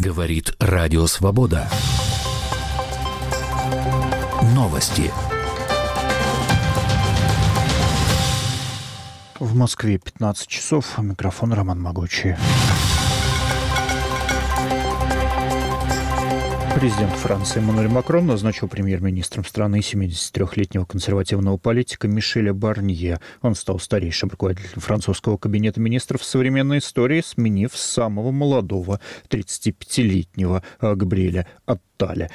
Говорит Радио Свобода. Новости. В Москве 15 часов. Микрофон Роман Могучий. Президент Франции Эммануэль Макрон назначил премьер-министром страны 73-летнего консервативного политика Мишеля Барнье. Он стал старейшим руководителем французского кабинета министров в современной истории, сменив самого молодого 35-летнего Габриэля Атталя.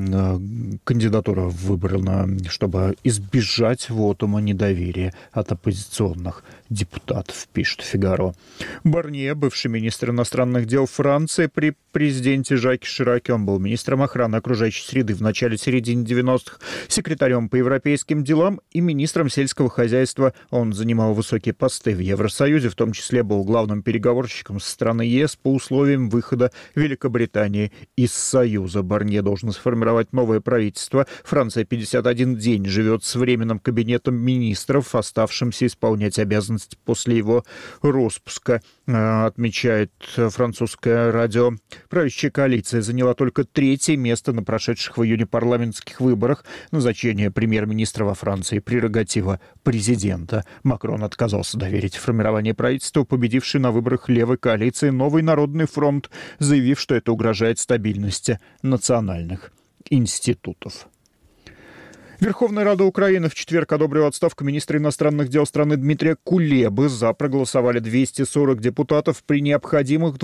Кандидатура выбрана, чтобы избежать вотума недоверия от оппозиционных депутатов, пишет «Фигаро». Барнье, бывший министр иностранных дел Франции при президенте Жаке Шираке, он был министром охраны окружающей среды в начале-середине 90-х, секретарем по европейским делам и министром сельского хозяйства. Он занимал высокие посты в Евросоюзе, в том числе был главным переговорщиком со стороны ЕС по условиям выхода Великобритании из Союза. Барнье должен сформировать новое правительство. Франция 51 день живет с временным кабинетом министров, оставшимся исполнять обязанности после его распуска, отмечает французское радио. Правящая коалиция заняла только 3-е место на прошедших в июне парламентских выборах. Назначение премьер-министра во Франции — прерогатива президента. Макрон отказался доверить формирование правительства победившей на выборах левой коалиции «Новый народный фронт», заявив, что это угрожает стабильности национальных институтов. Верховная Рада Украины в четверг одобрила отставку министра иностранных дел страны Дмитрия Кулебы. За проголосовали 240 депутатов при необходимых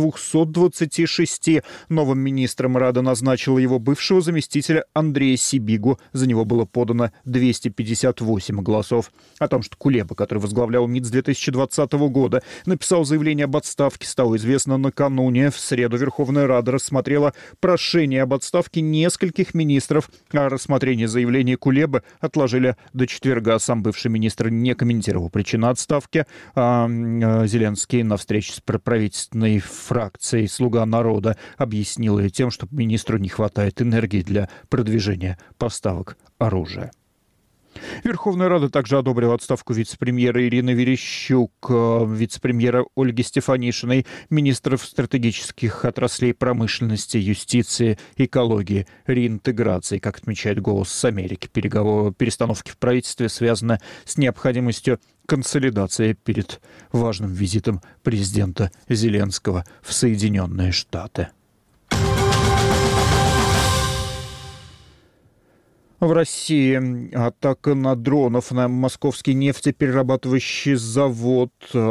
226. Новым министром Рада назначила его бывшего заместителя Андрея Сибигу. За него было подано 258 голосов. О том, что Кулеба, который возглавлял МИД с 2020 года, написал заявление об отставке, стало известно накануне. В среду Верховная Рада рассмотрела прошение об отставке нескольких министров. А рассмотрение заявления Кулебы отложили до четверга. Сам бывший министр не комментировал причину отставки. Зеленский на встрече с правительственной фракцией «Слуга народа» объяснил ее тем, что министру не хватает энергии для продвижения поставок оружия. Верховная Рада также одобрила отставку вице-премьера Ирины Верещук, вице-премьера Ольги Стефанишиной, министров стратегических отраслей промышленности, юстиции, экологии, реинтеграции. Как отмечает «Голос Америки», перестановки в правительстве связаны с необходимостью консолидации перед важным визитом президента Зеленского в Соединенные Штаты. В России атака на дронов на московский нефтеперерабатывающий завод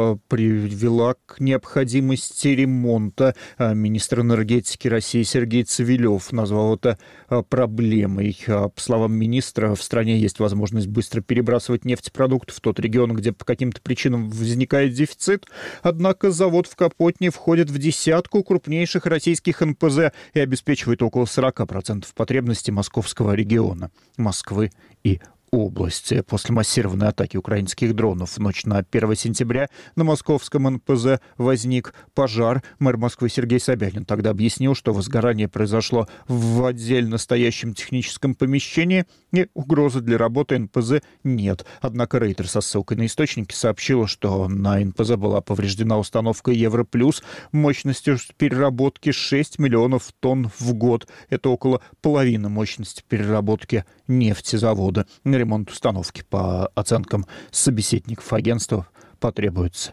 привела к необходимости ремонта. Министр энергетики России Сергей Цивилев назвал это проблемой. По словам министра, в стране есть возможность быстро перебрасывать нефтепродукты в тот регион, где по каким-то причинам возникает дефицит. Однако завод в Капотне входит в десятку крупнейших российских НПЗ и обеспечивает около 40% потребностей московского региона, Москвы и области. После массированной атаки украинских дронов в ночь на 1 сентября на московском НПЗ возник пожар. Мэр Москвы Сергей Собянин тогда объяснил, что возгорание произошло в отдельно стоящем техническом помещении и угрозы для работы НПЗ нет. Однако Рейтер со ссылкой на источники сообщила, что на НПЗ была повреждена установка Европлюс мощностью переработки 6 миллионов тонн в год. Это около половины мощности переработки нефтезавода. Ремонт установки, по оценкам собеседников агентства, потребуется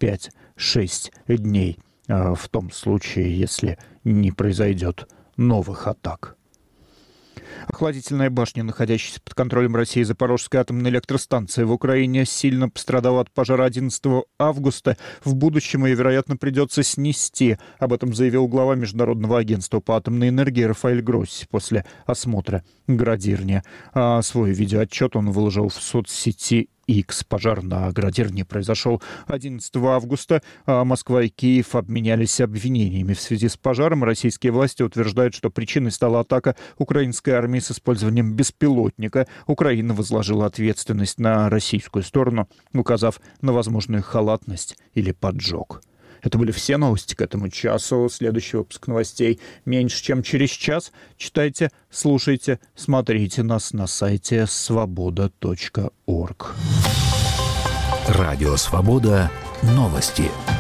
5-6 дней, в том случае, если не произойдет новых атак. Охладительная башня, находящаяся под контролем России Запорожская атомная электростанция в Украине, сильно пострадала от пожара 11 августа. В будущем ее, вероятно, придется снести. Об этом заявил глава Международного агентства по атомной энергии Рафаэль Гросси после осмотра градирни. Свой видеоотчет он выложил в соцсети X. Пожар на градирне произошел 11 августа. Москва и Киев обменялись обвинениями в связи с пожаром. Российские власти утверждают, что причиной стала атака украинской армии с использованием беспилотника. Украина возложила ответственность на российскую сторону, указав на возможную халатность или поджог. Это были все новости к этому часу. Следующий выпуск новостей меньше, чем через час. Читайте, слушайте, смотрите нас на сайте svoboda.org. Радио «Свобода». Новости.